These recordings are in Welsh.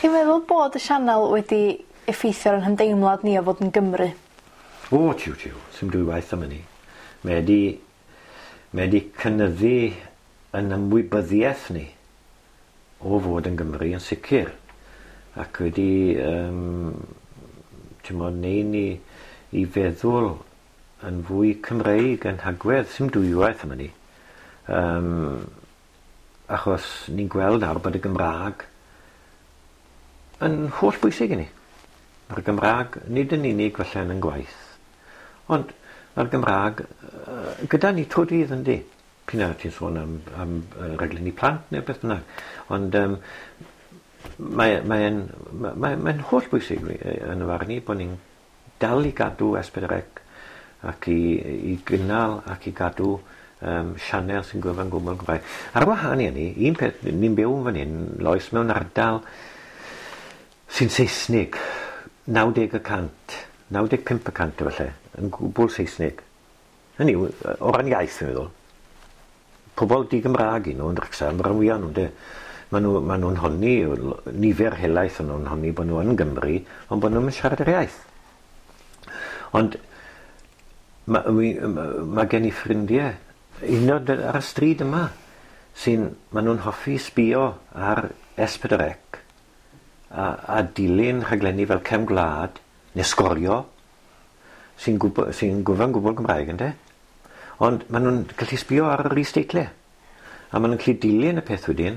chi'n meddwl bod y sianel wedi effeithio ar yn hymdeimlad ni o fod yn Gymru? O, tiw. Sy'n dwywaith am hynny. Mae wedi cynyddu yn ymwybyddiaeth ni o fod yn Gymru yn sicr. Ac wedi neu ni i feddwl yn fwy Cymreig yn hagwedd. Sy'n dwywaith am hynny. Achos ni'n gweld nawr bod y Gymraeg yn holl bwysig i ni. Mae'r Gymraeg nid yn unig falle yn gwaith, ond mae'r Gymraeg gyda ni trwy dydd yndi. P'na ti'n sôn am raglenni plant neu beth bynnag. Ond mae'n holl bwysig yn y farn ni bod ni'n dal i gadw S4C ac i gynnal ac i gadw sianel sy'n gwybod yn gwmwl Gymraeg. Ar wahân i hynny, un peth, ni'n byw yn fan hyn, Lois, mewn ardal sy'n Saesnig, 90%, 95% efallai, yn gwbl Saesnig. Hynny yw, o ran iaith, fi'n meddwl. Pobl di-Gymraeg i nhw yn Wrecsam, rhan fwyaf nhw, de. Ma' nhw'n honni, nifer helaeth yn nhw'n honni bod nhw yn Gymru, ond bod nhw'n siarad yr iaith. Ond mae gen i ffrindiau, unod ar y stryd yma, maen nhw'n hoffi sbio ar S4C a dilyn rhaglenni fel Cefn Gwlad, neu Sgorio, sy'n gwybod gwbl Gymraeg, ynddo? Ond maen nhw'n gallu sbio ar yr is-deitle. A maen nhw'n gallu dilyn y peth wedyn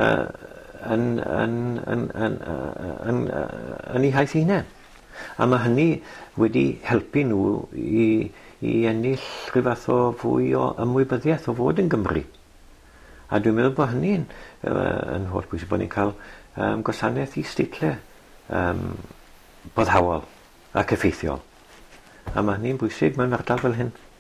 yn eu haith hunain. A mae hynny wedi helpu nhw i ennill rhyw fath o fwy o ymwybyddiaeth o fod yn Gymru. A dwi'n meddwl bod hynny'n yn holl bwysig bod ni'n cael gwasanaeth is-deitle boddhawol ac effeithiol. A mae hynny'n bwysig mewn ardal fel hyn.